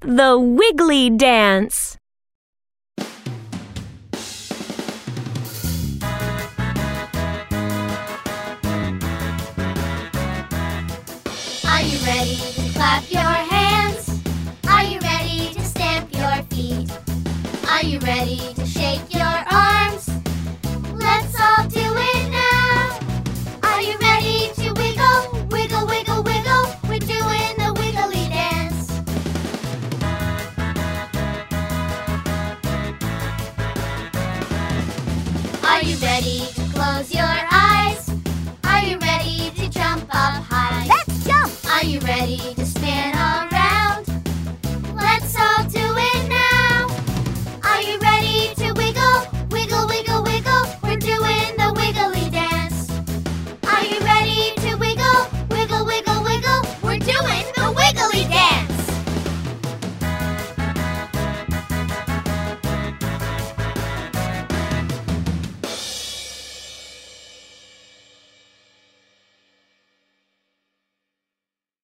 The Wiggly Dance. Are you ready to clap your hands? Are you ready to stamp your feet? Are you ready to shake your arms? Let's all do it now! Are you ready to wiggle, wiggle, wiggle, wiggle? We're doing the wiggly dance. Are you ready